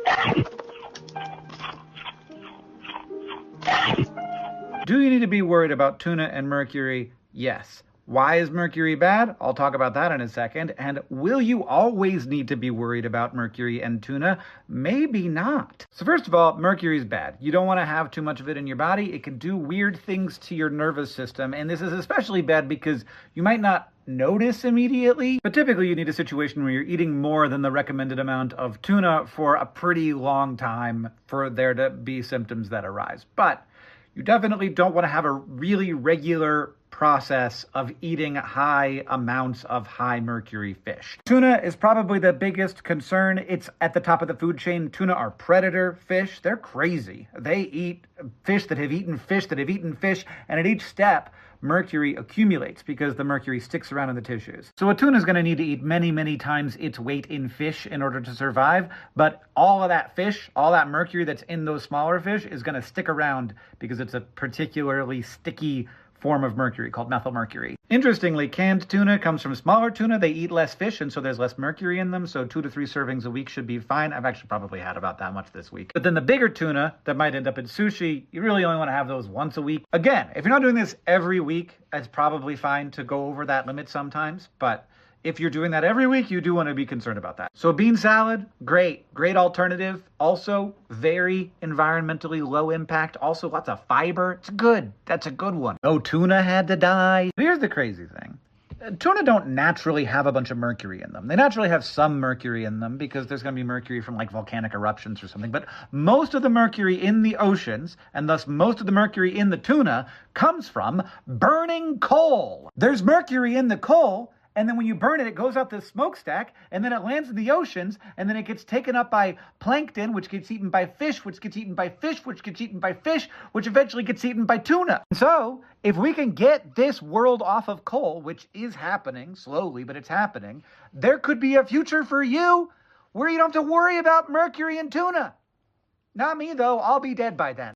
Do you need to be worried about tuna and mercury? Yes. Why is mercury bad? I'll talk about that in a second. And will you always need to be worried about mercury and tuna? Maybe not. So first of all, mercury is bad. You don't want to have too much of it in your body. It can do weird things to your nervous system. And this is especially bad because you might not notice immediately, but typically you need a situation where you're eating more than the recommended amount of tuna for a pretty long time for there to be symptoms that arise. But you definitely don't want to have a really regular process of eating high amounts of high mercury fish. Tuna is probably the biggest concern. It's at the top of the food chain. Tuna are predator fish. They're crazy. They eat fish that have eaten fish that have eaten fish, and at each step, mercury accumulates because the mercury sticks around in the tissues. So a tuna is going to need to eat many, many times its weight in fish in order to survive, but all of that fish, all that mercury that's in those smaller fish is going to stick around because it's a particularly sticky form of mercury called methylmercury. Interestingly, canned tuna comes from smaller tuna. They eat less fish, and so there's less mercury in them, so 2 to 3 servings a week should be fine. I've actually probably had about that much this week. But then the bigger tuna that might end up in sushi, you really only want to have those once a week. Again, if you're not doing this every week, it's probably fine to go over that limit sometimes, but if you're doing that every week, you do want to be concerned about that. So a bean salad, great alternative. Also very environmentally low impact. Also lots of fiber. It's good. That's a good one. No tuna had to die. Here's the crazy thing. Tuna don't naturally have a bunch of mercury in them. They naturally have some mercury in them because there's going to be mercury from like volcanic eruptions or something. But most of the mercury in the oceans, and thus most of the mercury in the tuna, comes from burning coal. There's mercury in the coal, and then when you burn it, it goes out the smokestack, and then it lands in the oceans, and then it gets taken up by plankton, which gets eaten by fish, which gets eaten by fish, which gets eaten by fish, which eventually gets eaten by tuna. So, if we can get this world off of coal, which is happening, slowly, but it's happening, there could be a future for you where you don't have to worry about mercury and tuna. Not me, though. I'll be dead by then.